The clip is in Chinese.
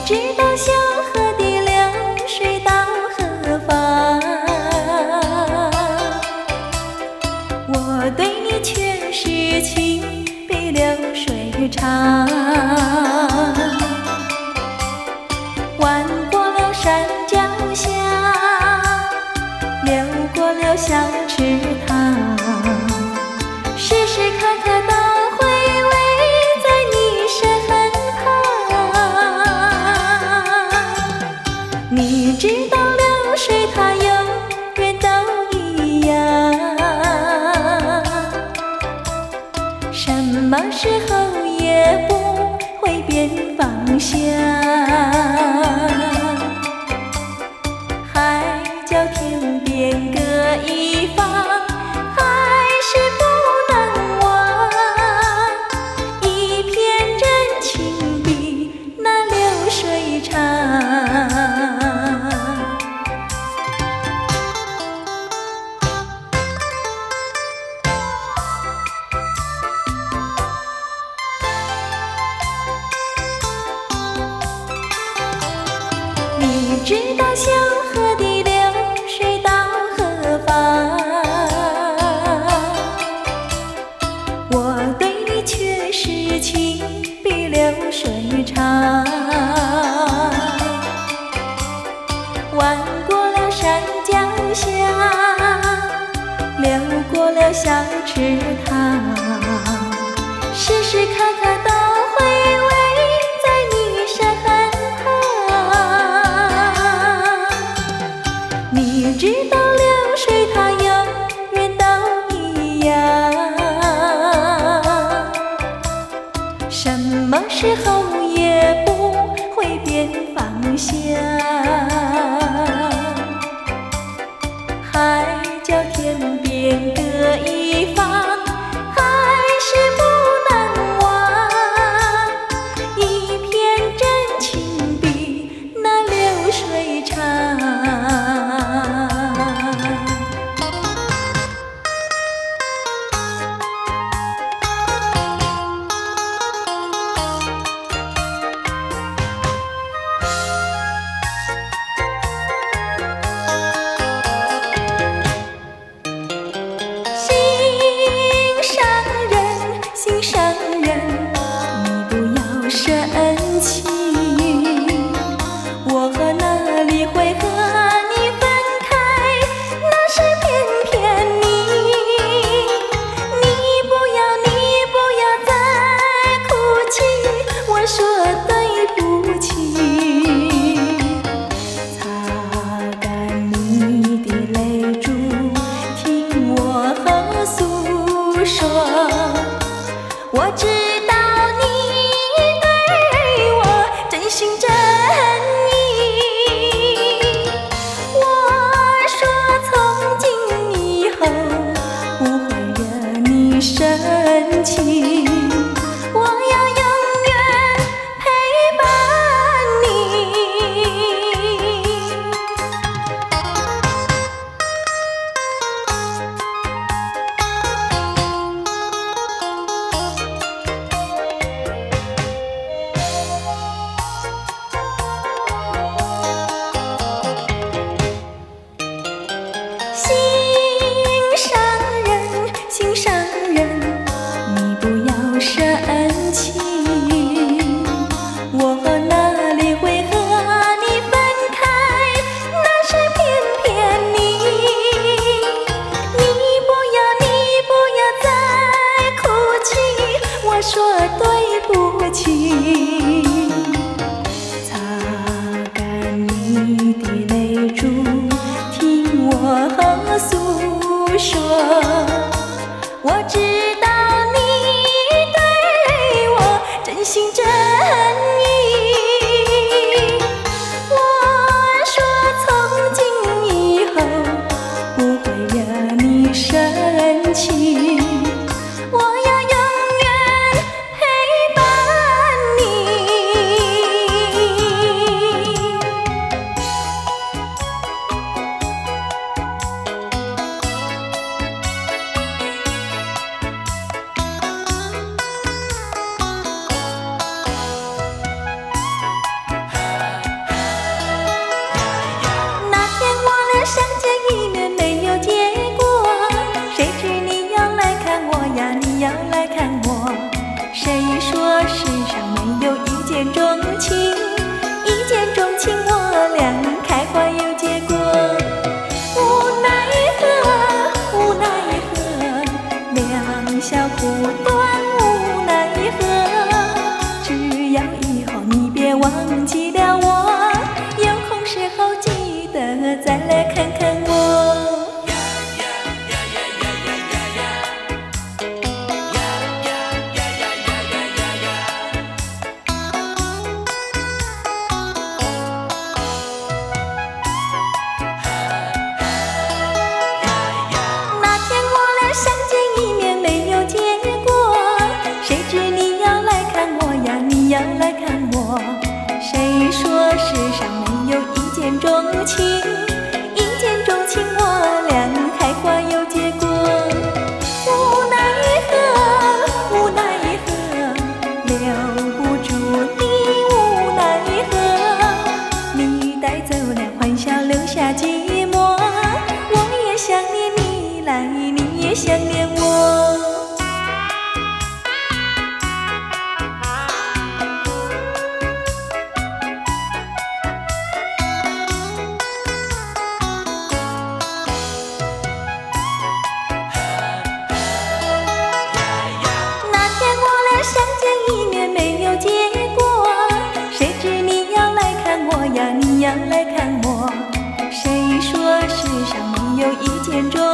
知道小河的流水到何方，我对你却是情比流水长。弯过了山脚下，流过了小池塘，时时刻刻都回味在你身旁。你知道流水它永远都一样，什么时候也不会变方向。海角天边各一方，还是不能忘。一片真情比那流水长。你知道小河的流水到何方，我对你却是情比流水长。弯过了山脚下，流过了小池塘，时时刻刻都回味在你身旁。你知道流水它永远都一样，什么时候也不会变方向。海角天边各一方，还是不能忘。一片真情比那流水长。心上人，你不要生气，我哪里会和你分开，那是偏偏你。你不要再哭泣，我说对不起。擦干你的泪珠，听我诉说。我知道你对我真心真意，我说从今以后不会惹你生气，我要永远陪伴你。心上人，你不要生气，我哪里会和你分开，那是偏偏你。你不要再哭泣，我说对不起。擦干你的泪珠，听我诉说。我知道你对我真心真意，我说从今以后不会惹你生气，我要永远陪伴你。 要来看我。谁说世上没有一见钟情？一见钟情，我俩开花有结果。无奈何，无奈何，两小苦短，无奈何。只要以后你别忘记了我，有空时候记得再来看看我。要来看我，谁说世上没有一见钟情？一见钟情，我俩开花有结果。无奈何，无奈何，留不住你，无奈何。你带走了欢笑，留下寂寞。我也想念你来，你也想念我。相见一面没有结果，谁知你要来看我呀，你要来看我。谁说世上没有一见钟